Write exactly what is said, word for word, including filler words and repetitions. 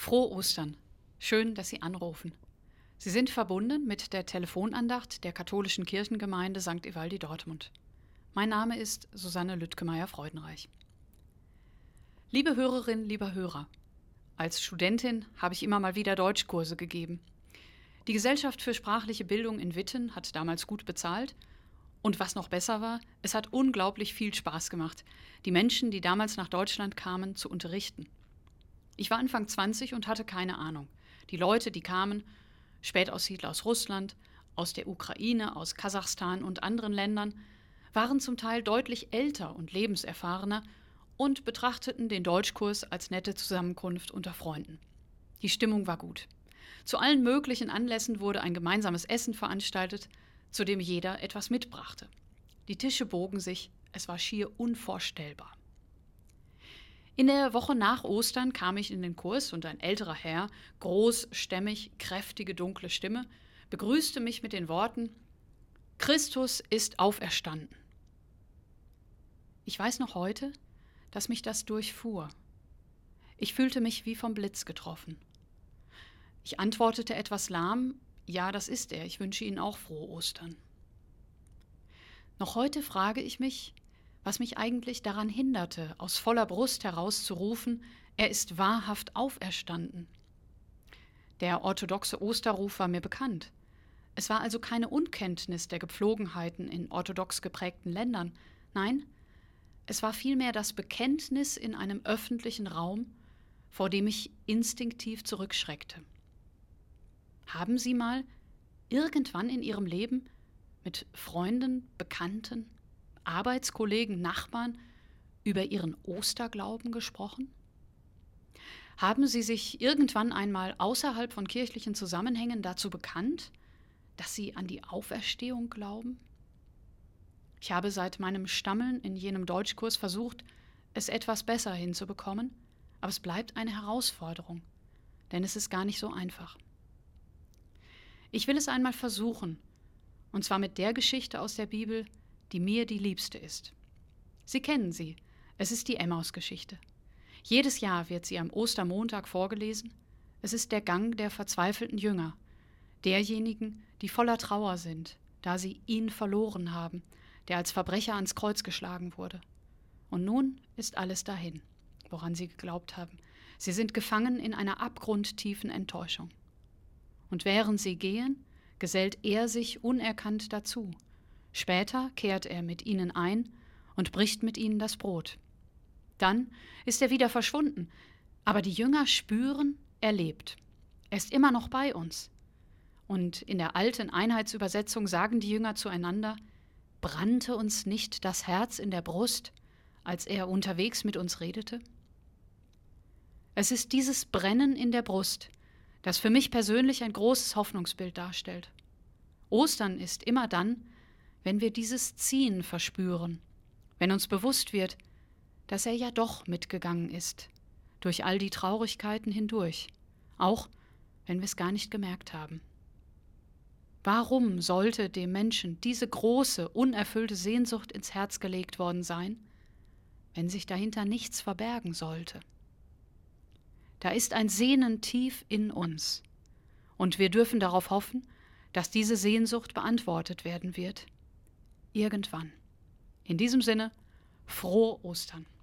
Frohe Ostern. Schön, dass Sie anrufen. Sie sind verbunden mit der Telefonandacht der katholischen Kirchengemeinde Sankt Evaldi Dortmund. Mein Name ist Susanne Lüttgemeier-Freudenreich. Liebe Hörerinnen, lieber Hörer, als Studentin habe ich immer mal wieder Deutschkurse gegeben. Die Gesellschaft für sprachliche Bildung in Witten hat damals gut bezahlt und was noch besser war, es hat unglaublich viel Spaß gemacht, die Menschen, die damals nach Deutschland kamen, zu unterrichten. Ich war Anfang zwanzig und hatte keine Ahnung. Die Leute, die kamen, Spätaussiedler aus Russland, aus der Ukraine, aus Kasachstan und anderen Ländern, waren zum Teil deutlich älter und lebenserfahrener und betrachteten den Deutschkurs als nette Zusammenkunft unter Freunden. Die Stimmung war gut. Zu allen möglichen Anlässen wurde ein gemeinsames Essen veranstaltet, zu dem jeder etwas mitbrachte. Die Tische bogen sich, es war schier unvorstellbar. In der Woche nach Ostern kam ich in den Kurs und ein älterer Herr, groß, stämmig, kräftige, dunkle Stimme, begrüßte mich mit den Worten: Christus ist auferstanden. Ich weiß noch heute, dass mich das durchfuhr. Ich fühlte mich wie vom Blitz getroffen. Ich antwortete etwas lahm: Ja, das ist er, ich wünsche Ihnen auch frohe Ostern. Noch heute frage ich mich, was mich eigentlich daran hinderte, aus voller Brust herauszurufen, er ist wahrhaft auferstanden. Der orthodoxe Osterruf war mir bekannt. Es war also keine Unkenntnis der Gepflogenheiten in orthodox geprägten Ländern. Nein, es war vielmehr das Bekenntnis in einem öffentlichen Raum, vor dem ich instinktiv zurückschreckte. Haben Sie mal irgendwann in Ihrem Leben mit Freunden, Bekannten, Arbeitskollegen, Nachbarn über Ihren Osterglauben gesprochen? Haben Sie sich irgendwann einmal außerhalb von kirchlichen Zusammenhängen dazu bekannt, dass Sie an die Auferstehung glauben? Ich habe seit meinem Stammeln in jenem Deutschkurs versucht, es etwas besser hinzubekommen, aber es bleibt eine Herausforderung, denn es ist gar nicht so einfach. Ich will es einmal versuchen, und zwar mit der Geschichte aus der Bibel, die mir die liebste ist. Sie kennen sie, es ist die Emmaus-Geschichte. Jedes Jahr wird sie am Ostermontag vorgelesen. Es ist der Gang der verzweifelten Jünger, derjenigen, die voller Trauer sind, da sie ihn verloren haben, der als Verbrecher ans Kreuz geschlagen wurde. Und nun ist alles dahin, woran sie geglaubt haben. Sie sind gefangen in einer abgrundtiefen Enttäuschung. Und während sie gehen, gesellt er sich unerkannt dazu. Später kehrt er mit ihnen ein und bricht mit ihnen das Brot. Dann ist er wieder verschwunden, aber die Jünger spüren, er lebt. Er ist immer noch bei uns. Und in der alten Einheitsübersetzung sagen die Jünger zueinander: Brannte uns nicht das Herz in der Brust, als er unterwegs mit uns redete? Es ist dieses Brennen in der Brust, das für mich persönlich ein großes Hoffnungsbild darstellt. Ostern ist immer dann, wenn wir dieses Ziehen verspüren, wenn uns bewusst wird, dass er ja doch mitgegangen ist, durch all die Traurigkeiten hindurch, auch wenn wir es gar nicht gemerkt haben. Warum sollte dem Menschen diese große, unerfüllte Sehnsucht ins Herz gelegt worden sein, wenn sich dahinter nichts verbergen sollte? Da ist ein Sehnen tief in uns, und wir dürfen darauf hoffen, dass diese Sehnsucht beantwortet werden wird. Irgendwann. In diesem Sinne, frohe Ostern.